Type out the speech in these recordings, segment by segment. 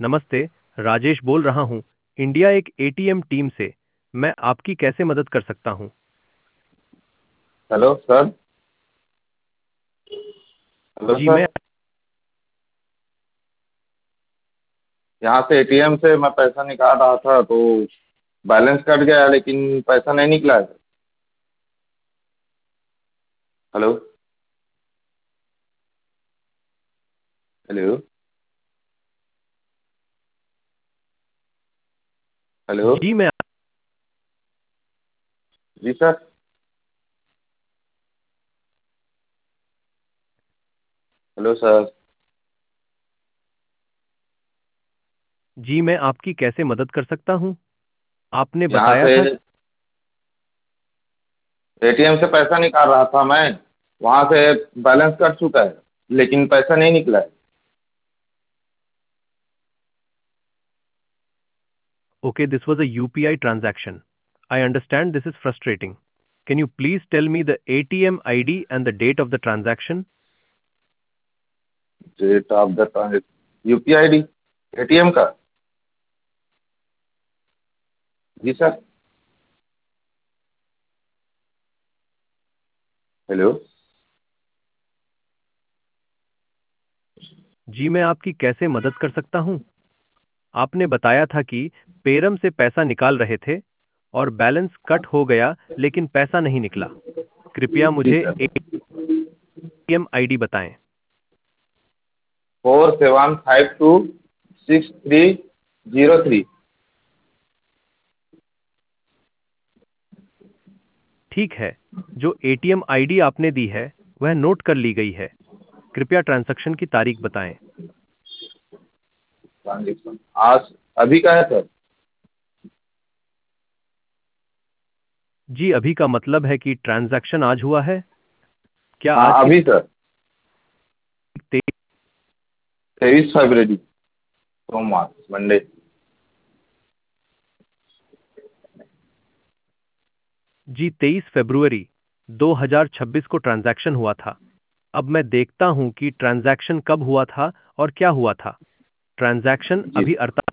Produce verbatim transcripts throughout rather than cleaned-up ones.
नमस्ते, राजेश बोल रहा हूँ, इंडिया एक एटीएम टीम से। मैं आपकी कैसे मदद कर सकता हूँ? Hello sir. हेलो जी मैं सर। यहाँ से एटीएम से मैं पैसा निकाल रहा था तो बैलेंस कट गया लेकिन पैसा नहीं निकला है। हेलो। हेलो। हेलो। जी मैं जी सर। Hello sir. जी मैं आपकी कैसे मदद कर सकता हूँ? आपने यहाँ बताया से था। एटीएम से पैसा निकाल रहा था मैं। वहाँ से बैलेंस कट चुका है लेकिन पैसा नहीं निकला है। Okay, this was a U P I transaction. I understand this is frustrating. Can you please tell me the A T M I D and the date of the transaction? Date of the transaction, UPI ID ATM का। जी sir. Hello. जी मैं आपकी कैसे मदद कर सकता हूँ? आपने बताया था कि पेरम से पैसा निकाल रहे थे और बैलेंस कट हो गया लेकिन पैसा नहीं निकला। कृपया जी मुझे सर। एटीएम आईडी बताएं। Four seven five two six three zero three. ठीक है, जो एटीएम आईडी आपने दी है वह नोट कर ली गई है। कृपया ट्रांजैक्शन की तारीख बताएं। ट्रांजेक्शन आज अभी का है सर। जी अभी का मतलब है कि ट्रांजैक्शन आज हुआ है। क्या हाँ आज की अभी सर। तारीख? तेईस फरवरी, सोमवार, मंडे। जी तेईस फरवरी दो हज़ार छब्बीस को ट्रांजैक्शन हुआ था। अब मैं देखता हूं कि ट्रांजैक्शन कब हुआ था और क्या हुआ था। ट्रांजैक्शन जी अभी अड़ता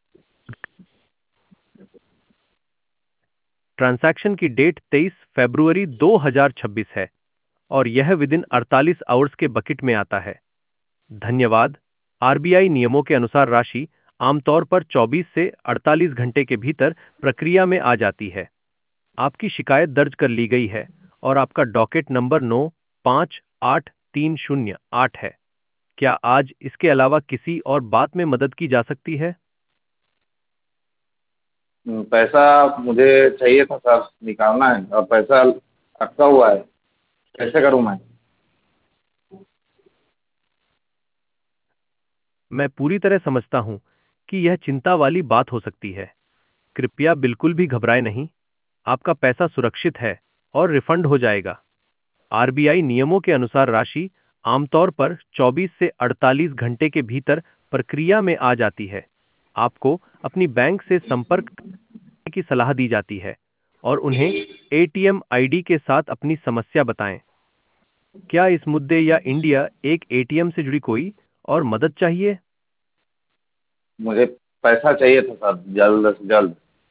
ट्रांजैक्शन की डेट तेईस फरवरी दो हज़ार छब्बीस है और यह विद इन अड़तालीस आवर्स के बकेट में आता है। धन्यवाद। आरबीआई नियमों के अनुसार राशि आमतौर पर चौबीस से अड़तालीस घंटे के भीतर प्रक्रिया में आ जाती है। आपकी शिकायत दर्ज कर ली गई है और आपका डॉकेट नंबर नौ पाँच आठ तीन शून्य आठ है। क्या आज इसके अलावा किसी और बात में मदद की जा सकती है? हम्म, पैसा मुझे चाहिए था सर, निकालना है और पैसा अटका हुआ है। कैसे करूँ मैं? मैं पूरी तरह समझता हूं कि यह चिंता वाली बात हो सकती है। कृपया बिल्कुल भी घबराएं नहीं। आपका पैसा सुरक्षित है और रिफंड हो जाएगा। आरबीआई नियमों के अनुसार राशि आमतौर पर चौबीस से अड़तालीस घंटे के भीतर प्रक्रिया में आ जाती है। आपको अपनी बैंक से संपर्क करने की सलाह दी जाती है और उन्हें एटीएम आईडी के साथ अपनी समस्या बताएं। क्या इस मुद्दे या इंडिया एक एटीएम से जुड़ी कोई और मदद चाहिए? मुझे पैसा चाहिए था सर, जल्द से जल्द।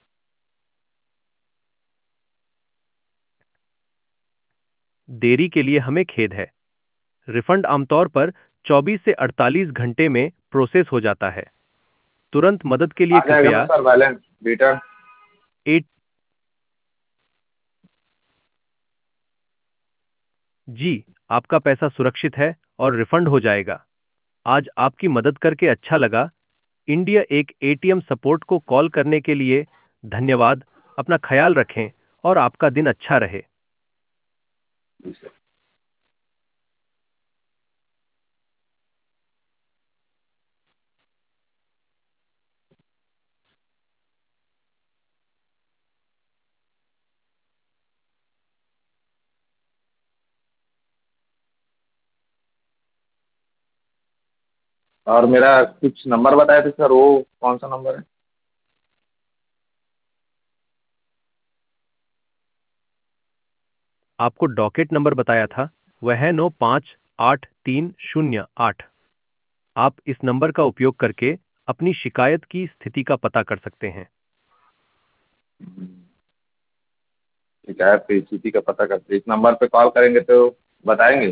देरी के लिए हमें खेद है। रिफंड आमतौर पर चौबीस से अड़तालीस घंटे में प्रोसेस हो जाता है। तुरंत मदद के लिए आ जाएगा ना कृपया सर बैलेंस रिटर्न? एट जी, आपका पैसा सुरक्षित है और रिफंड हो जाएगा। आज आपकी मदद करके अच्छा लगा। इंडिया एक एटीएम सपोर्ट को कॉल करने के लिए धन्यवाद। अपना ख्याल रखें और आपका दिन अच्छा रहे। जी सर। और मेरा कुछ नंबर बताए थे सर, वो कौन सा नंबर है? आपको डॉकेट नंबर बताया था, वह है नौ पाँच आठ तीन शून्य आठ। आप इस नंबर का उपयोग करके अपनी शिकायत की स्थिति का पता कर सकते हैं। शिकायत की स्थिति का पता करते इस नंबर पे कॉल करेंगे तो बताएंगे?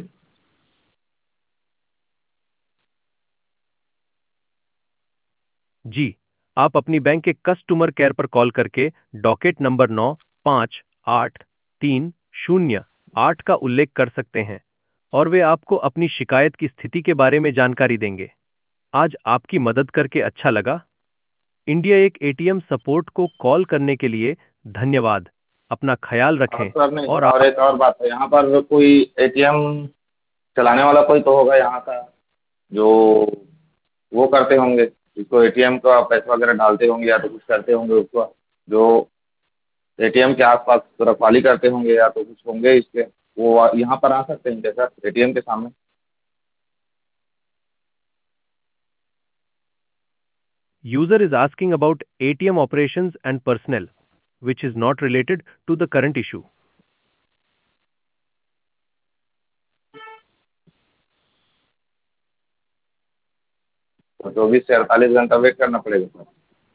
जी, आप अपनी बैंक के कस्टमर केयर पर कॉल करके डॉकेट नंबर नौ पाँच आठ तीन शून्य आठ का उल्लेख कर सकते हैं और वे आपको अपनी शिकायत की स्थिति के बारे में जानकारी देंगे। आज आपकी मदद करके अच्छा लगा। इंडिया एक एटीएम सपोर्ट को कॉल करने के लिए धन्यवाद। अपना ख्याल और रखें सर नहीं, और और आप एक और बात है, यहाँ पर कोई एटीएम चलाने वाला कोई तो होगा यहाँ का, जो वो करते होंगे, जिसको एटीएम का पैसा वगैरह डालते होंगे या तो कुछ करते होंगे उसको, जो एटीएम के आसपास रखवाली करते होंगे या तो कुछ होंगे इसके, वो यहाँ पर आ सकते हैं क्या सर एटीएम के सामने? user is asking about A T M operations and personnel, which is not related to the current issue. तो चौबीस से अड़तालीस घंटा वेट करना पड़ेगा सर?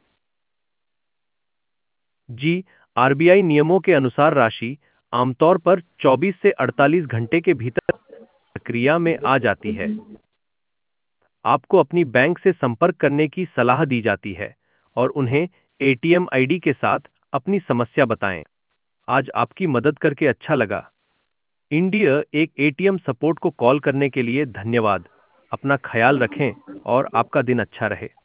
जी, आरबीआई नियमों के अनुसार राशि आमतौर पर चौबीस से अड़तालीस घंटे के भीतर प्रक्रिया में आ जाती है। आपको अपनी बैंक से संपर्क करने की सलाह दी जाती है और उन्हें एटीएम आईडी के साथ अपनी समस्या बताएं। आज आपकी मदद करके अच्छा लगा। इंडिया एक एटीएम सपोर्ट को कॉल करने के लिए धन्यवाद। अपना ख्याल रखें और आपका दिन अच्छा रहे।